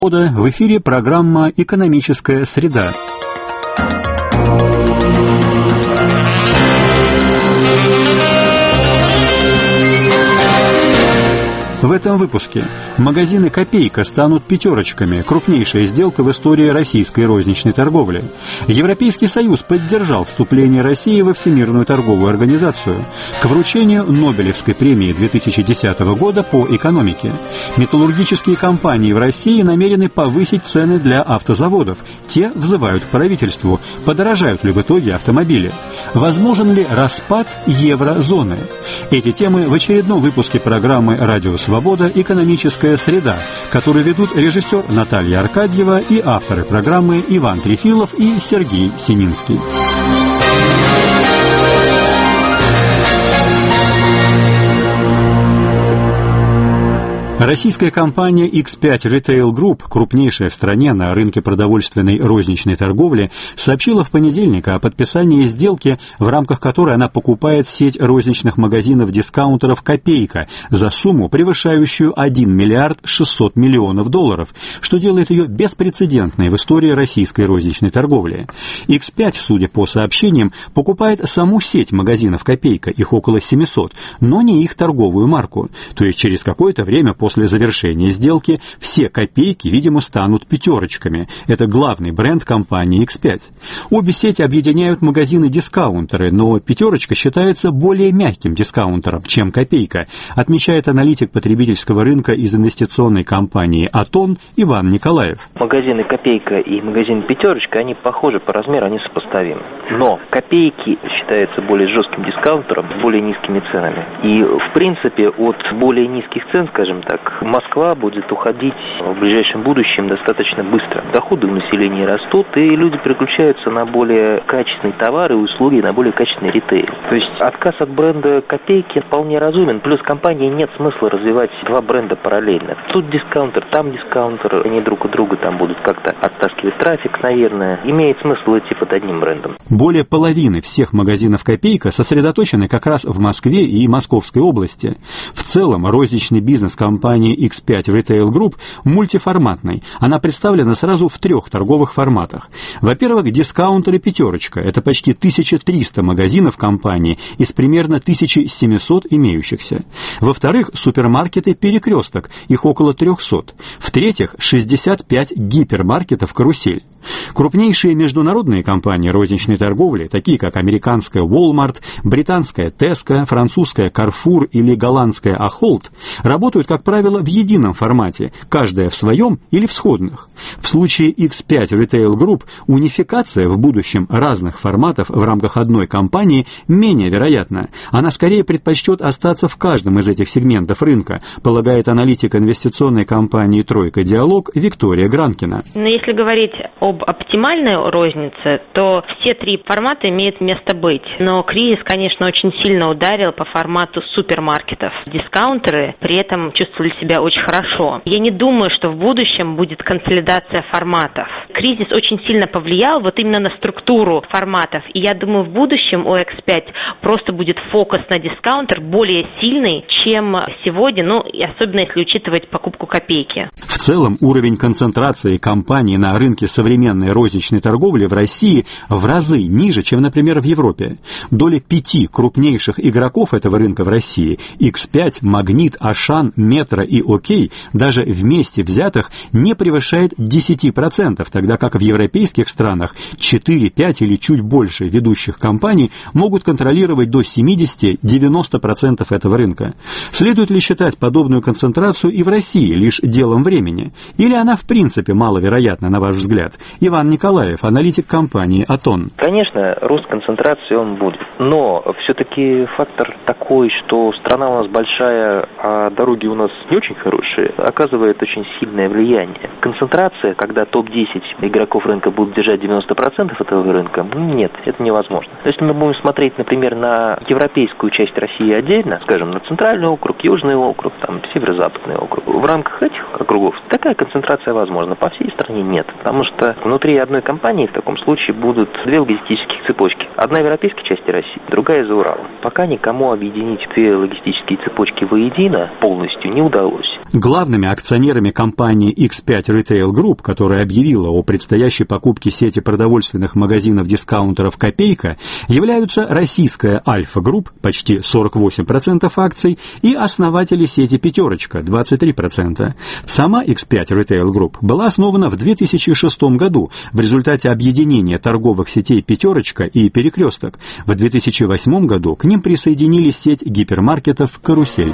В эфире программа «Экономическая среда». В этом выпуске магазины «Копейка» станут пятерочками, крупнейшая сделка в истории российской розничной торговли. Европейский Союз поддержал вступление России во Всемирную торговую организацию. К вручению Нобелевской премии 2010 года по экономике. Металлургические компании в России намерены повысить цены для автозаводов. Те взывают к правительству. Подорожают ли в итоге автомобили? Возможен ли распад еврозоны? Эти темы в очередном выпуске программы «Радио Свобода. Экономическая среда», которую ведут режиссер Наталья Аркадьева и авторы программы Иван Трефилов и Сергей Сининский. Российская компания X5 Retail Group, крупнейшая в стране на рынке продовольственной розничной торговли, сообщила в понедельник о подписании сделки, в рамках которой она покупает сеть розничных магазинов-дискаунтеров «Копейка» за сумму, превышающую 1 миллиард 600 миллионов долларов, что делает ее беспрецедентной в истории российской розничной торговли. X5, судя по сообщениям, покупает саму сеть магазинов «Копейка», их около 700, но не их торговую марку, то есть через какое-то время после завершения сделки все «Копейки», видимо, станут пятерочками. Это главный бренд компании X5. Обе сети объединяют магазины-дискаунтеры, но пятерочка считается более мягким дискаунтером, чем «Копейка», отмечает аналитик потребительского рынка из инвестиционной компании «Атон» Иван Николаев. Магазины «Копейка» и магазин «Пятерочка», они похожи по размеру, они сопоставимы. Но «Копейки» считается более жестким дискаунтером с более низкими ценами. И, в принципе, от более низких цен, скажем так, Москва будет уходить в ближайшем будущем достаточно быстро. Доходы у населения растут, и люди переключаются на более качественные товары и услуги, на более качественный ритейл. То есть отказ от бренда «Копейки» вполне разумен. Плюс компании нет смысла развивать два бренда параллельно. Тут дискаунтер, там дискаунтер. Они друг у друга там будут как-то оттаскивать трафик, наверное. Имеет смысл идти под одним брендом. Более половины всех магазинов «Копейка» сосредоточены как раз в Москве и Московской области. В целом, розничный бизнес компании X5 Retail Group мультиформатной. Она представлена сразу в 3 торговых форматах. Во-первых, дискаунтеры «Пятерочка». Это почти 1300 магазинов компании из примерно 1700 имеющихся. Во-вторых, супермаркеты «Перекресток». Их около 300. В-третьих, 65 гипермаркетов «Карусель». Крупнейшие международные компании розничной торговли, такие как американская Walmart, британская Tesco, французская Carrefour или голландская Ahold, работают, как правило, в едином формате, каждая в своем или в сходных. В случае X5 Retail Group унификация в будущем разных форматов в рамках одной компании менее вероятна. Она скорее предпочтет остаться в каждом из этих сегментов рынка, полагает аналитик инвестиционной компании «Тройка Диалог» Виктория Гранкина. Но если говорить об оптимальной рознице, то все 3 формата имеют место быть. Но кризис, конечно, очень сильно ударил по формату супермаркетов. Дискаунтеры при этом чувствовали себя очень хорошо. Я не думаю, что в будущем будет консолидация форматов. Кризис очень сильно повлиял вот именно на структуру форматов. И я думаю, в будущем у X5 просто будет фокус на дискаунтер более сильный, чем сегодня, и особенно если учитывать покупку «Копейки». В целом, уровень концентрации компаний на рынке современной розничной торговли в России в разы ниже, чем, например, в Европе. Доля 5 крупнейших игроков этого рынка в России – X5, Магнит, Ашан, Метро и ОК, даже вместе взятых не превышает 10%, тогда как в европейских странах 4, 5 или чуть больше ведущих компаний могут контролировать до 70-90% этого рынка. Следует ли считать подобную концентрацию и в России лишь делом времени? Или она в принципе маловероятна, на ваш взгляд? Иван Николаев, аналитик компании «Атон». Конечно, рост концентрации он будет. Но все-таки фактор такой, что страна у нас большая, а дороги у нас не очень хорошие, оказывает очень сильное влияние. Концентрация, когда топ-10 игроков рынка будут держать 90% этого рынка, нет, это невозможно. Если мы будем смотреть, например, на европейскую часть России отдельно, скажем, на центральный округ, южный округ, там, северо-западный округ, в рамках этих округов такая концентрация возможна. По всей стране нет, потому что внутри одной компании в таком случае будут 2 логистических цепочки. Одна в европейской части России, другая за Уралом. Пока никому объединить 2 логистические цепочки воедино полностью не удалось. Главными акционерами компании X5 Retail Group, которая объявила о предстоящей покупке сети продовольственных магазинов-дискаунтеров «Копейка», являются российская Альфа Групп, почти 48% акций, и основатели сети «Пятерочка» 23%. Сама X5 Retail Group была основана в 2006 году в результате объединения торговых сетей «Пятерочка» и «Перекресток». В 2008 году к ним присоединились сеть гипермаркетов «Карусель».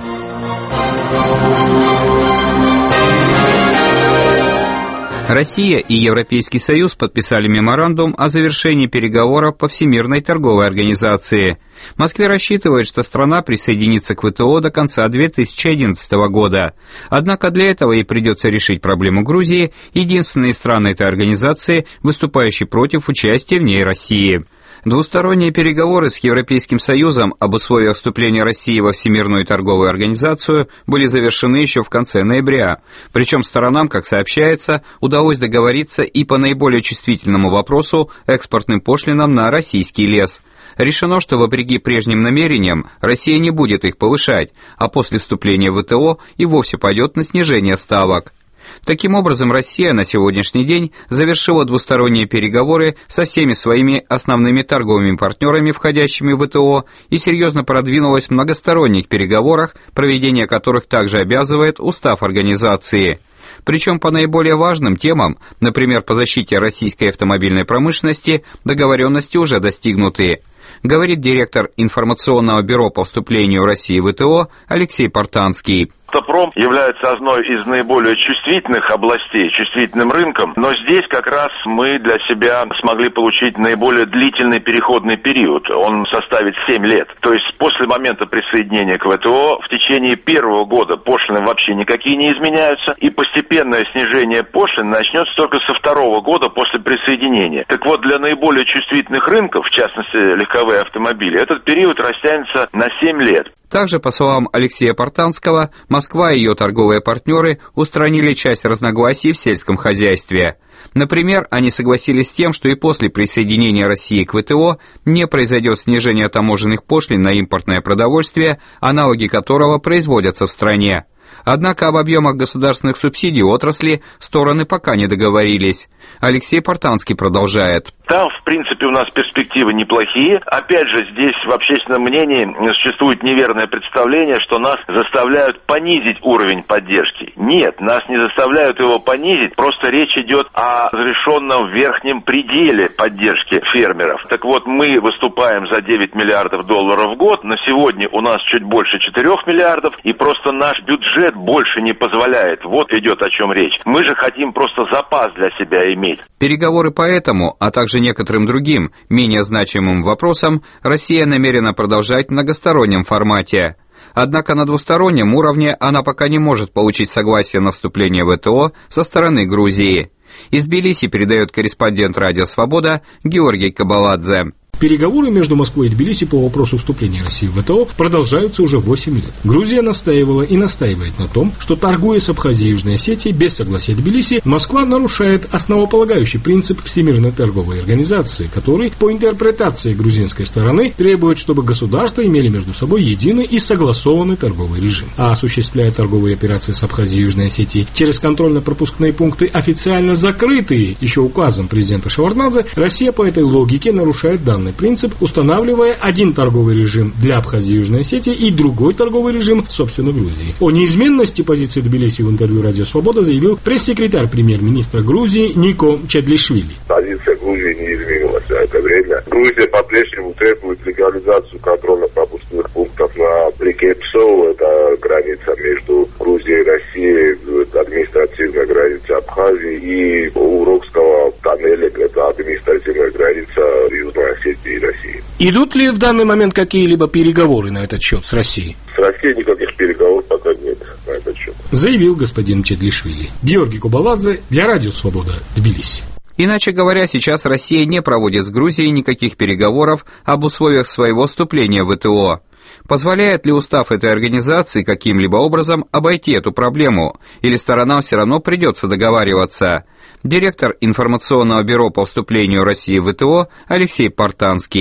Россия и Европейский Союз подписали меморандум о завершении переговоров по Всемирной торговой организации. В Москве рассчитывают, что страна присоединится к ВТО до конца 2011 года. Однако для этого ей придется решить проблему Грузии, единственной страны этой организации, выступающей против участия в ней России. Двусторонние переговоры с Европейским Союзом об условиях вступления России во Всемирную торговую организацию были завершены еще в конце ноября. Причем сторонам, как сообщается, удалось договориться и по наиболее чувствительному вопросу экспортным пошлинам на российский лес. Решено, что вопреки прежним намерениям Россия не будет их повышать, а после вступления в ВТО и вовсе пойдет на снижение ставок. Таким образом, Россия на сегодняшний день завершила двусторонние переговоры со всеми своими основными торговыми партнерами, входящими в ВТО, и серьезно продвинулась в многосторонних переговорах, проведение которых также обязывает устав организации. Причем по наиболее важным темам, например, по защите российской автомобильной промышленности, договоренности уже достигнуты, говорит директор информационного бюро по вступлению России в ВТО Алексей Портанский. Автопром является одной из наиболее чувствительных областей, чувствительным рынком, но здесь как раз мы для себя смогли получить наиболее длительный переходный период. Он составит 7 лет. То есть после момента присоединения к ВТО в течение первого года пошлины вообще никакие не изменяются, и постепенное снижение пошлин начнется только со второго года после присоединения. Так вот, для наиболее чувствительных рынков, в частности легковые автомобили, этот период растянется на 7 лет. Также, по словам Алексея Портанского, Москва и ее торговые партнеры устранили часть разногласий в сельском хозяйстве. Например, они согласились с тем, что и после присоединения России к ВТО не произойдет снижение таможенных пошлин на импортное продовольствие, аналоги которого производятся в стране. Однако об объемах государственных субсидий отрасли стороны пока не договорились. Алексей Портанский продолжает. Там, в принципе, у нас перспективы неплохие. Опять же, здесь в общественном мнении существует неверное представление, что нас заставляют понизить уровень поддержки. Нет, нас не заставляют его понизить, просто речь идет о разрешенном верхнем пределе поддержки фермеров. Так вот, мы выступаем за 9 миллиардов долларов в год, на сегодня у нас чуть больше 4 миллиардов, и просто наш бюджет больше не позволяет. Вот идет о чем речь. Мы же хотим просто запас для себя иметь. Переговоры по этому, а также некоторым другим, менее значимым вопросам, Россия намерена продолжать в многостороннем формате. Однако на двустороннем уровне она пока не может получить согласие на вступление в ВТО со стороны Грузии. Из Тбилиси передает корреспондент «Радио Свобода» Георгий Кабаладзе. Переговоры между Москвой и Тбилиси по вопросу вступления России в ВТО продолжаются уже 8 лет. Грузия настаивала и настаивает на том, что, торгуя с Абхазией и Южной Осетией без согласия Тбилиси, Москва нарушает основополагающий принцип Всемирной торговой организации, который, по интерпретации грузинской стороны, требует, чтобы государства имели между собой единый и согласованный торговый режим. А осуществляя торговые операции с Абхазией и Южной Осетией через контрольно-пропускные пункты, официально закрытые еще указом президента Шеварднадзе, Россия по этой логике нарушает данный принцип, устанавливая один торговый режим для Абхазии и Южной Осетии и другой торговый режим, собственно, Грузии. О неизменности позиции Тбилиси в интервью «Радио Свобода» заявил пресс-секретарь премьер-министра Грузии Нико Чадлишвили. Позиция Грузии не изменилась за это время. Грузия по-прежнему требует легализацию контрольно-пропускных пунктов на реке Псоу, это граница между Грузией и Россией, административная граница Абхазии, и Урокского тоннеля, это административная граница Южной Осетии и России. Идут ли в данный момент какие-либо переговоры на этот счет с Россией? С Россией никаких переговоров пока нет на этот счет. Заявил господин Чадлишвили. Георгий Кабаладзе для «Радио Свобода», Тбилиси. Иначе говоря, сейчас Россия не проводит с Грузией никаких переговоров об условиях своего вступления в ВТО. Позволяет ли устав этой организации каким-либо образом обойти эту проблему, или сторонам все равно придется договариваться? Директор информационного бюро по вступлению России в ВТО Алексей Портанский.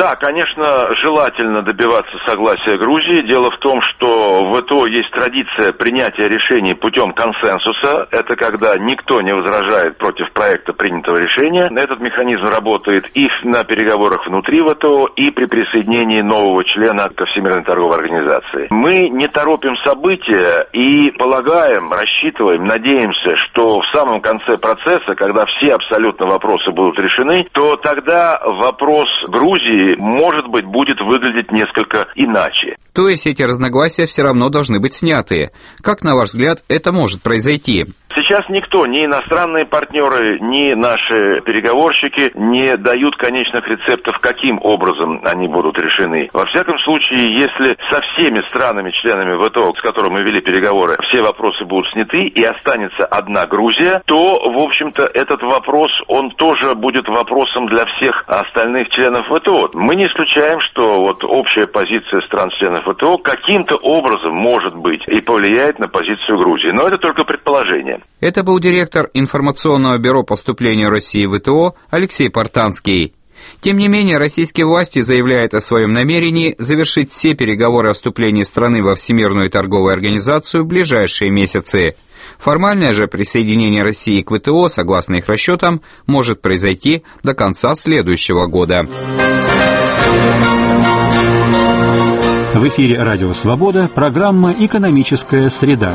Да, конечно, желательно добиваться согласия Грузии. Дело в том, что в ВТО есть традиция принятия решений путем консенсуса. Это когда никто не возражает против проекта принятого решения. Этот механизм работает и на переговорах внутри ВТО, и при присоединении нового члена ко Всемирной торговой организации. Мы не торопим события и полагаем, рассчитываем, надеемся, что в самом конце процесса, когда все абсолютно вопросы будут решены, то тогда вопрос Грузии, может быть, будет выглядеть несколько иначе. То есть эти разногласия все равно должны быть сняты. Как, на ваш взгляд, это может произойти? Сейчас никто, ни иностранные партнеры, ни наши переговорщики не дают конечных рецептов, каким образом они будут решены. Во всяком случае, если со всеми странами-членами ВТО, с которыми мы вели переговоры, все вопросы будут сняты и останется одна Грузия, то, в общем-то, этот вопрос, он тоже будет вопросом для всех остальных членов ВТО. Мы не исключаем, что вот общая позиция стран-членов ВТО каким-то образом, может быть, и повлияет на позицию Грузии. Но это только предположение. Это был директор информационного бюро по вступлению России в ВТО Алексей Портанский. Тем не менее, российские власти заявляют о своем намерении завершить все переговоры о вступлении страны во Всемирную торговую организацию в ближайшие месяцы. Формальное же присоединение России к ВТО, согласно их расчетам, может произойти до конца следующего года. В эфире «Радио Свобода» программа «Экономическая среда».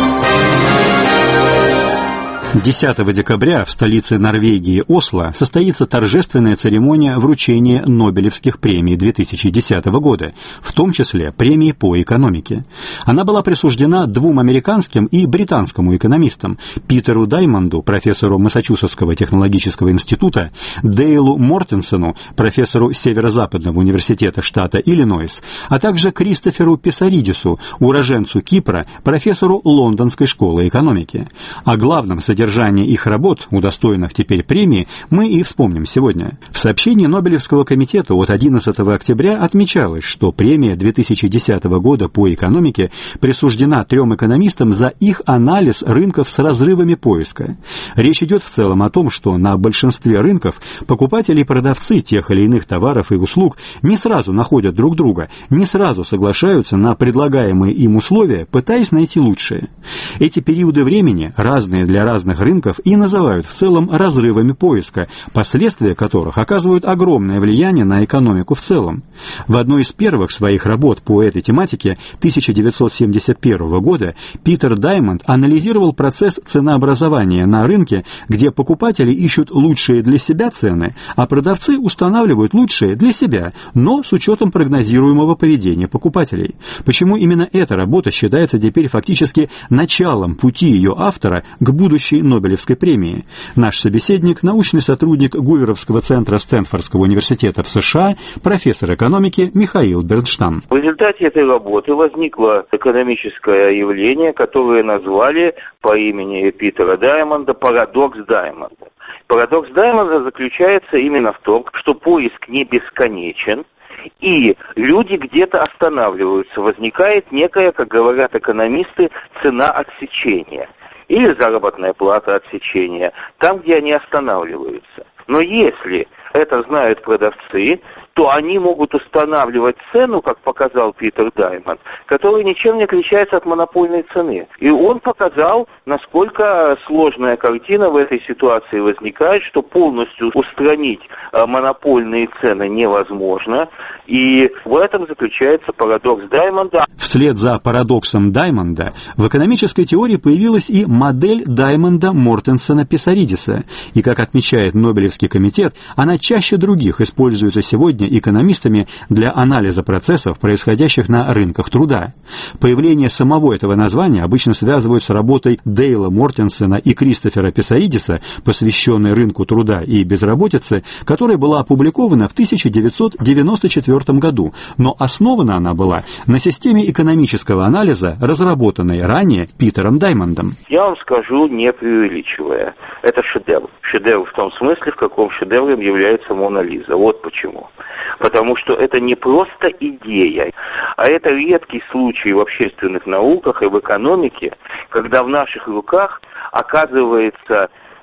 10 декабря в столице Норвегии Осло состоится торжественная церемония вручения Нобелевских премий 2010 года, в том числе премии по экономике. Она была присуждена двум американским и британскому экономистам: Питеру Даймонду, профессору Массачусетского технологического института, Дейлу Мортенсену, профессору Северо-Западного университета штата Иллинойс, а также Кристоферу Писаридису, уроженцу Кипра, профессору Лондонской школы экономики. О главном содержании их работ, удостоенных теперь премии, мы и вспомним сегодня. В сообщении Нобелевского комитета от 11 октября отмечалось, что премия 2010 года по экономике присуждена 3 экономистам за их анализ рынков с разрывами поиска. Речь идет в целом о том, что на большинстве рынков покупатели и продавцы тех или иных товаров и услуг не сразу находят друг друга, не сразу соглашаются на предлагаемые им условия, пытаясь найти лучшие. Эти периоды времени, разные для разных рынков, и называют в целом разрывами поиска, последствия которых оказывают огромное влияние на экономику в целом. В одной из первых своих работ по этой тематике 1971 года Питер Даймонд анализировал процесс ценообразования на рынке, где покупатели ищут лучшие для себя цены, а продавцы устанавливают лучшие для себя, но с учетом прогнозируемого поведения покупателей. Почему именно эта работа считается теперь фактически началом пути ее автора к будущей Нобелевской премии? Наш собеседник, научный сотрудник Гуверовского центра Стэнфордского университета в США, профессор экономики Михаил Бернштам. В результате этой работы возникло экономическое явление, которое назвали по имени Питера Даймонда «парадокс Даймонда». Парадокс Даймонда заключается именно в том, что поиск не бесконечен, и люди где-то останавливаются. Возникает некая, как говорят экономисты, цена отсечения или заработная плата отсечения, там, где они останавливаются. Но если это знают продавцы, то они могут устанавливать цену, как показал Питер Даймонд, которая ничем не отличается от монопольной цены. И он показал, насколько сложная картина в этой ситуации возникает, что полностью устранить монопольные цены невозможно. И в этом заключается парадокс Даймонда. Вслед за парадоксом Даймонда в экономической теории появилась и модель Даймонда-Мортенсена-Писаридиса. И, как отмечает Нобелевский комитет, она чаще других используется сегодня экономистами для анализа процессов, происходящих на рынках труда. Появление самого этого названия обычно связывают с работой Дейла Мортенсена и Кристофера Писаридиса, посвященной рынку труда и безработице, которая была опубликована в 1994 году, но основана она была на системе экономического анализа, разработанной ранее Питером Даймондом. Я вам скажу, не преувеличивая, это шедевр. Шедевр в том смысле, в каком шедевром является Мона Лиза. Вот почему. Потому что это не просто идея, а это редкий случай в общественных науках и в экономике, когда в наших руках оказывается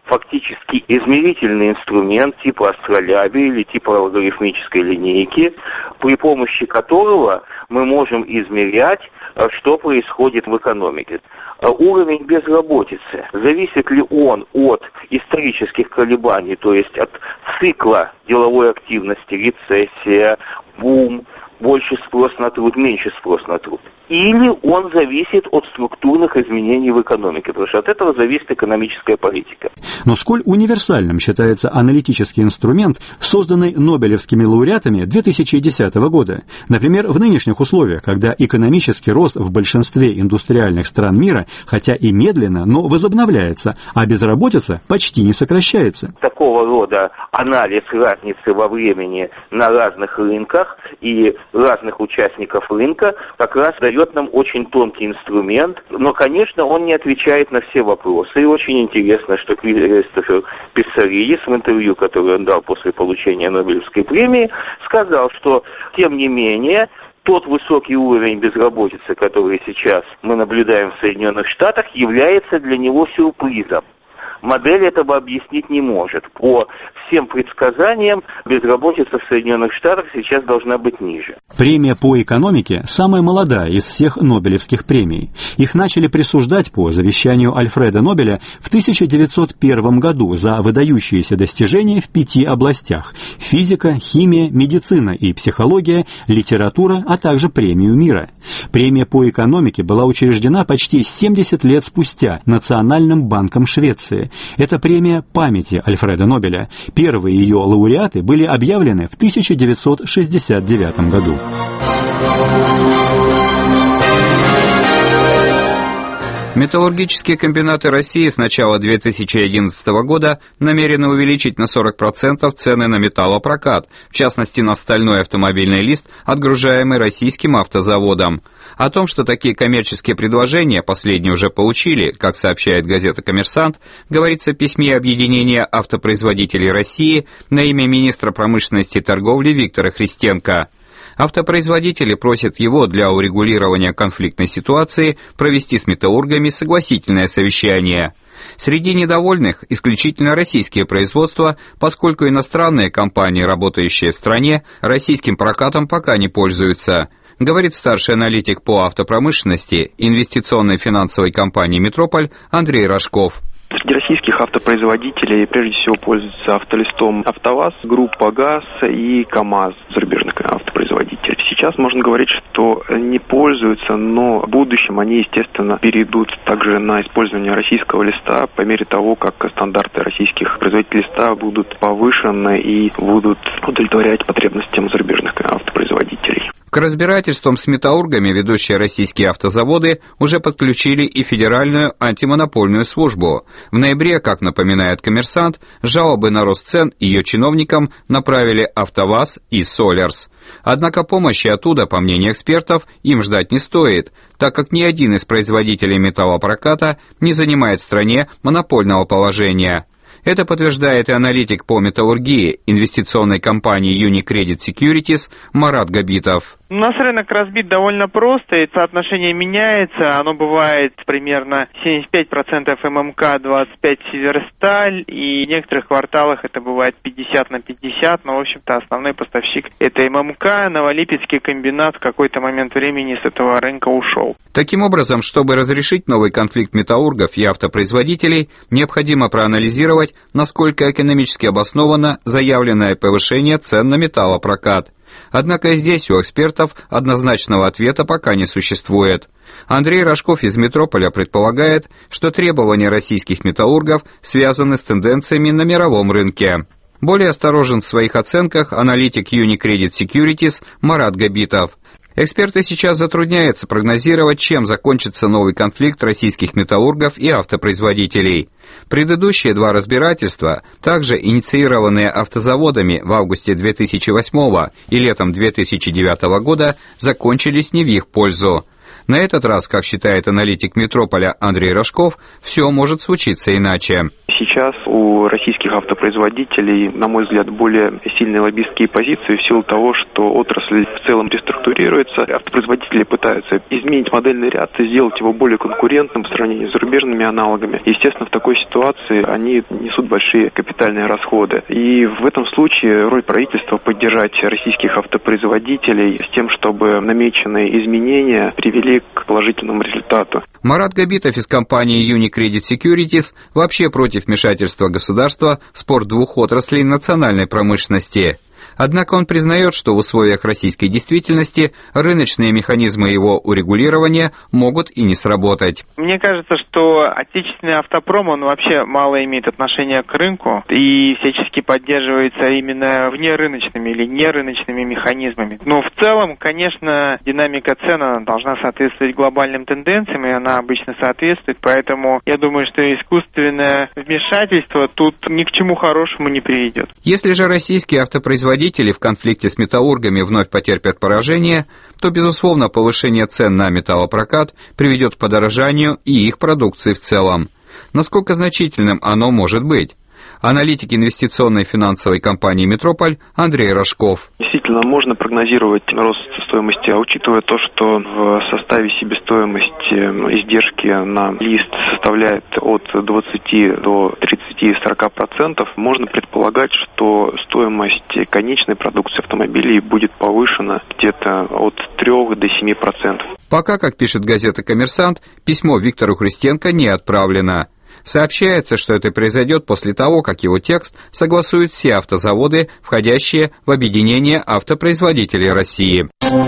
фактически измерительный инструмент типа астролябии или типа логарифмической линейки, при помощи которого мы можем измерять, что происходит в экономике. Уровень безработицы, зависит ли он от исторических колебаний, то есть от цикла деловой активности, рецессия, бум, больше спрос на труд, меньше спрос на труд. Или он зависит от структурных изменений в экономике, потому что от этого зависит экономическая политика. Но сколь универсальным считается аналитический инструмент, созданный нобелевскими лауреатами 2010 года. Например, в нынешних условиях, когда экономический рост в большинстве индустриальных стран мира, хотя и медленно, но возобновляется, а безработица почти не сокращается. Такого рода анализ разницы во времени на разных рынках и разных участников рынка как раз дает нам очень тонкий инструмент, но, конечно, он не отвечает на все вопросы. И очень интересно, что Кристофер Писсаридис в интервью, которое он дал после получения Нобелевской премии, сказал, что, тем не менее, тот высокий уровень безработицы, который сейчас мы наблюдаем в Соединенных Штатах, является для него сюрпризом. Модель этого объяснить не может. По всем предсказаниям, безработица в Соединенных Штатах сейчас должна быть ниже. Премия по экономике самая молодая из всех нобелевских премий. Их начали присуждать по завещанию Альфреда Нобеля в 1901 году за выдающиеся достижения в 5 областях – физика, химия, медицина и психология, литература, а также премию мира. Премия по экономике была учреждена почти 70 лет спустя Национальным банком Швеции. Это премия памяти Альфреда Нобеля. Первые ее лауреаты были объявлены в 1969 году. Металлургические комбинаты России с начала 2011 года намерены увеличить на 40% цены на металлопрокат, в частности на стальной автомобильный лист, отгружаемый российским автозаводом. О том, что такие коммерческие предложения последние уже получили, как сообщает газета «Коммерсант», говорится в письме Объединения автопроизводителей России на имя министра промышленности и торговли Виктора Христенко. Автопроизводители просят его для урегулирования конфликтной ситуации провести с металлургами согласительное совещание. Среди недовольных исключительно российские производства, поскольку иностранные компании, работающие в стране, российским прокатом пока не пользуются, говорит старший аналитик по автопромышленности инвестиционной финансовой компании «Метрополь» Андрей Рожков. Среди российских автопроизводителей прежде всего пользуются автолистом АвтоВАЗ, группа ГАЗ и КАМАЗ, зарубежных автопроизводителей. Сейчас можно говорить, что не пользуются, но в будущем они, естественно, перейдут также на использование российского листа по мере того, как стандарты российских производителей листа будут повышены и будут удовлетворять потребностям зарубежных автопроизводителей. К разбирательствам с металлургами ведущие российские автозаводы уже подключили и Федеральную антимонопольную службу. В ноябре, как напоминает «Коммерсант», жалобы на рост цен ее чиновникам направили АвтоВАЗ и Солярс. Однако помощи оттуда, по мнению экспертов, им ждать не стоит, так как ни один из производителей металлопроката не занимает в стране монопольного положения. Это подтверждает и аналитик по металлургии инвестиционной компании Unicredit Securities Марат Габитов. У нас рынок разбит довольно просто, и соотношение меняется. Оно бывает примерно 75% ММК, 25% Северсталь, и в некоторых кварталах это бывает 50/50, но, в общем-то, основной поставщик это ММК. Новолипецкий комбинат в какой-то момент времени с этого рынка ушел. Таким образом, чтобы разрешить новый конфликт металлургов и автопроизводителей, необходимо проанализировать, насколько экономически обосновано заявленное повышение цен на металлопрокат. Однако и здесь у экспертов однозначного ответа пока не существует. Андрей Рожков из «Метрополя» предполагает, что требования российских металлургов связаны с тенденциями на мировом рынке. Более осторожен в своих оценках аналитик Unicredit Securities Марат Габитов. Эксперты сейчас затрудняются прогнозировать, чем закончится новый конфликт российских металлургов и автопроизводителей. Предыдущие два разбирательства, также инициированные автозаводами в августе 2008 и летом 2009 года, закончились не в их пользу. На этот раз, как считает аналитик Метрополя Андрей Рожков, все может случиться иначе. Сейчас у российских автопроизводителей, на мой взгляд, более сильные лоббистские позиции в силу того, что отрасль в целом реструктурируется. Автопроизводители пытаются изменить модельный ряд и сделать его более конкурентным по сравнению с зарубежными аналогами. Естественно, в такой ситуации они несут большие капитальные расходы. И в этом случае роль правительства поддержать российских автопроизводителей с тем, чтобы намеченные изменения привели к положительному результату. Марат Габитов из компании Unicredit Securities вообще против вмешательства государства в спор двух отраслей национальной промышленности. Однако он признает, что в условиях российской действительности рыночные механизмы его урегулирования могут и не сработать. Мне кажется, что отечественный автопром, он вообще мало имеет отношения к рынку и всячески поддерживается именно внерыночными или нерыночными механизмами. Но в целом, конечно, динамика цен должна соответствовать глобальным тенденциям, и она обычно соответствует, поэтому я думаю, что искусственное вмешательство тут ни к чему хорошему не приведет. Если же российские автопроизводители в конфликте с металлургами вновь потерпят поражение, то, безусловно, повышение цен на металлопрокат приведет к подорожанию и их продукции в целом. Насколько значительным оно может быть? Аналитик инвестиционной финансовой компании «Метрополь» Андрей Рожков. Действительно, можно прогнозировать рост стоимости, а учитывая то, что в составе себестоимости издержки на лист составляет от 20 до 30-40%, можно предполагать, что стоимость конечной продукции автомобилей будет повышена где-то от 3 до 7%. Пока, как пишет газета «Коммерсант», письмо Виктору Христенко не отправлено. Сообщается, что это произойдет после того, как его текст согласуют все автозаводы, входящие в объединение автопроизводителей России.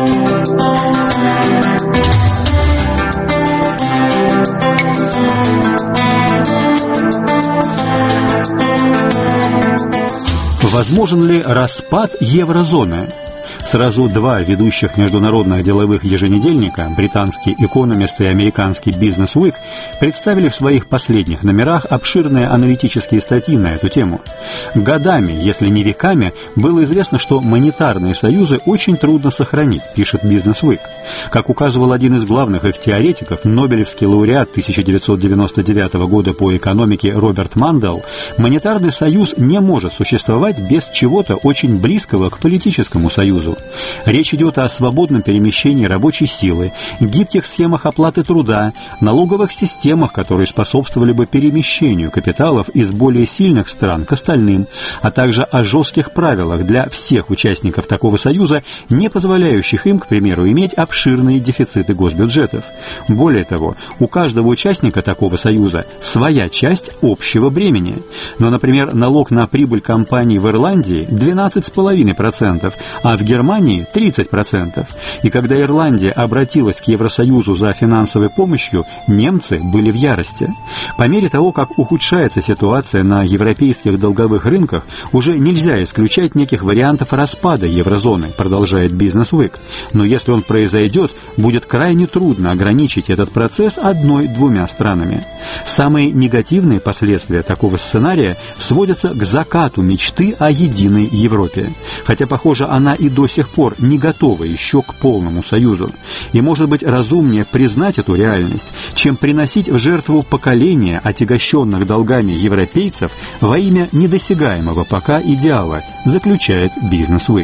Возможен ли распад еврозоны? Сразу два ведущих международных деловых еженедельника, британский «Экономист» и американский «Бизнес Уик», представили в своих последних номерах обширные аналитические статьи на эту тему. Годами, если не веками, было известно, что монетарные союзы очень трудно сохранить, пишет «Бизнес Уик». Как указывал один из главных их теоретиков, нобелевский лауреат 1999 года по экономике Роберт Мандел, монетарный союз не может существовать без чего-то очень близкого к политическому союзу. Речь идет о свободном перемещении рабочей силы, гибких схемах оплаты труда, налоговых системах, которые способствовали бы перемещению капиталов из более сильных стран к остальным, а также о жестких правилах для всех участников такого союза, не позволяющих им, к примеру, иметь обширные дефициты госбюджетов. Более того, у каждого участника такого союза своя часть общего бремени. Но, например, налог на прибыль компаний в Ирландии 12,5%, а в Германии 30%. И когда Ирландия обратилась к Евросоюзу за финансовой помощью, немцы были в ярости. По мере того, как ухудшается ситуация на европейских долговых рынках, уже нельзя исключать неких вариантов распада еврозоны, продолжает Бизнес Уик. Но если он произойдет, будет крайне трудно ограничить этот процесс одной-двумя странами. Самые негативные последствия такого сценария сводятся к закату мечты о единой Европе. Хотя, похоже, она и до сих пор не готова еще к полному союзу. И, может быть, разумнее признать эту реальность, чем приносить в жертву поколения отягощенных долгами европейцев во имя недосягаемого пока идеала, заключает Бизнес Уик.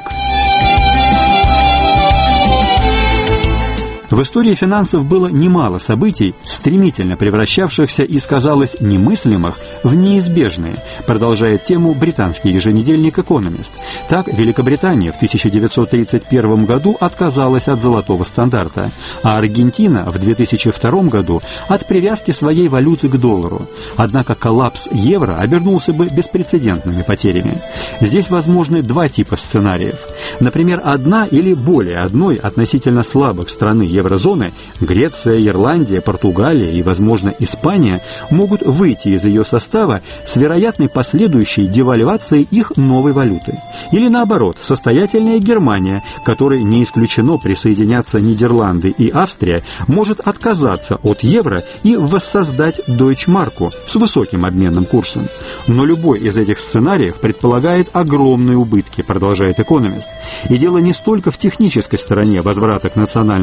В истории финансов было немало событий, стремительно превращавшихся из, казалось, немыслимых в неизбежные, продолжает тему британский еженедельник «Экономист». Так, Великобритания в 1931 году отказалась от золотого стандарта, а Аргентина в 2002 году от привязки своей валюты к доллару. Однако коллапс евро обернулся бы беспрецедентными потерями. Здесь возможны два типа сценариев. Например, одна или более одной относительно слабых страны еврозоны, Греция, Ирландия, Португалия и, возможно, Испания, могут выйти из ее состава с вероятной последующей девальвацией их новой валюты. Или наоборот, состоятельная Германия, которой не исключено присоединятся Нидерланды и Австрия, может отказаться от евро и воссоздать дойчмарку с высоким обменным курсом. Но любой из этих сценариев предполагает огромные убытки, продолжает «Экономист». И дело не столько в технической стороне возврата к национальным валютам,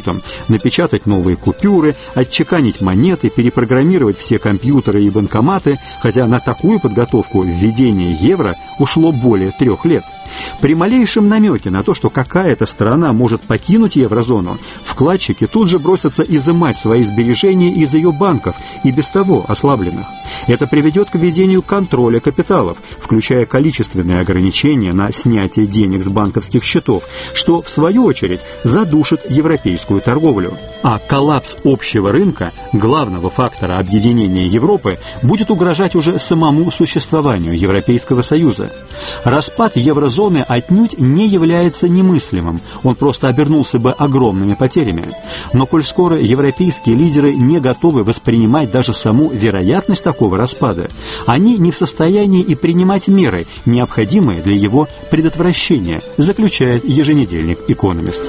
расчетам, напечатать новые купюры, отчеканить монеты, перепрограммировать все компьютеры и банкоматы, хотя на такую подготовку введение евро ушло более 3 лет. При малейшем намеке на то, что какая-то страна может покинуть еврозону, вкладчики тут же бросятся изымать свои сбережения из ее банков, и без того ослабленных. Это приведет к введению контроля капиталов, включая количественные ограничения на снятие денег с банковских счетов, что, в свою очередь, задушит европейскую торговлю. А коллапс общего рынка, главного фактора объединения Европы, будет угрожать уже самому существованию Европейского Союза. Распад еврозоны отнюдь не является немыслимым, он просто обернулся бы огромными потерями. Но коль скоро европейские лидеры не готовы воспринимать даже саму вероятность такого распада, они не в состоянии и принимать меры, необходимые для его предотвращения, заключает еженедельник «Экономист».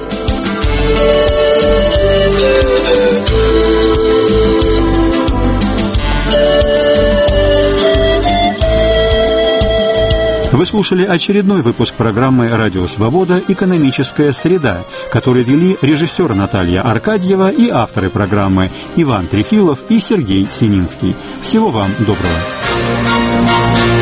Вы слушали очередной выпуск программы «Радио Свобода. Экономическая среда», который вели режиссер Наталья Аркадьева и авторы программы Иван Трефилов и Сергей Сининский. Всего вам доброго.